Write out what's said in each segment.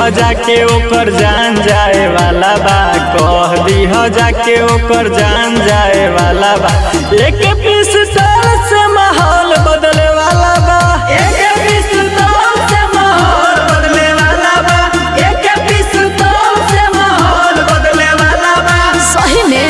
जाके ओकर जान जाए वाला बा, कह दीह जाके ओकर जान जाए वाला बा। एक पिस्तौल से माहौल बदले वाला बा, एक पिस्तौल से माहौल बदले वाला बा, एक पिस्तौल से माहौल बदले वाला बा। सही में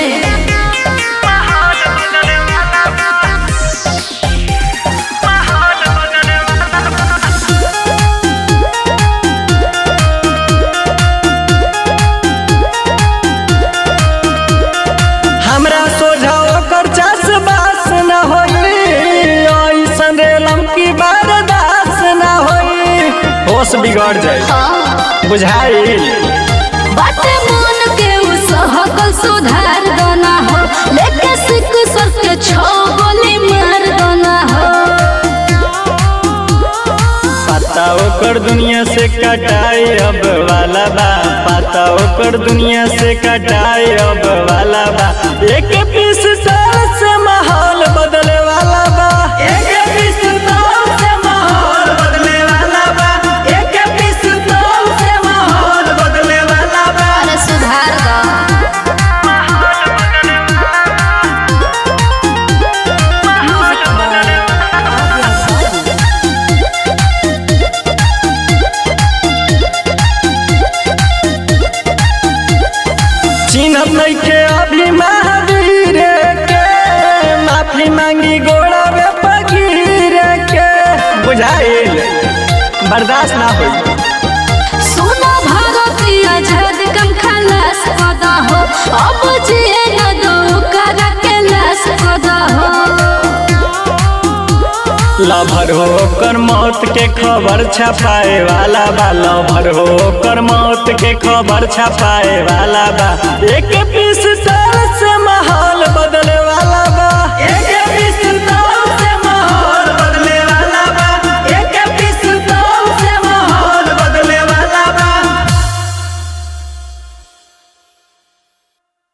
हमरा सोझा ओकर चास बास न होई, ऐसन रेलम की बर्दाश्त न होई। होश बिगड़ जाए बुझाई, बाटे मन के उसहकल सुधार दना हो, लेके सिक सर के छो गोली मार दना हो। पता ओकर दुनिया से कटाई अब वाला बा, पता ओकर दुनिया से कटाई अब वाला बा। एक पिस्तौल से माहौल बदले वाला बा, एक पिस्तौल से माहौल बदले वाला बा, एक पिस्तौल से माहौल बदले वाला बा। अरे सुधार दा चिन्हत नइखे अभी महावीर के, माफी मांगी गोड़ा में पगीर के। बुझाइल बर्दाश्त ना होई, सुना भारतीय आजाद कम खलास कदा हो, अब जिए न दो करा के लाश कदा हो। लभर हो ओकर मौत के खबर छपाए वाला बा, लभर हो ओकर मौत के खबर छपाए वाला बा। एक पीस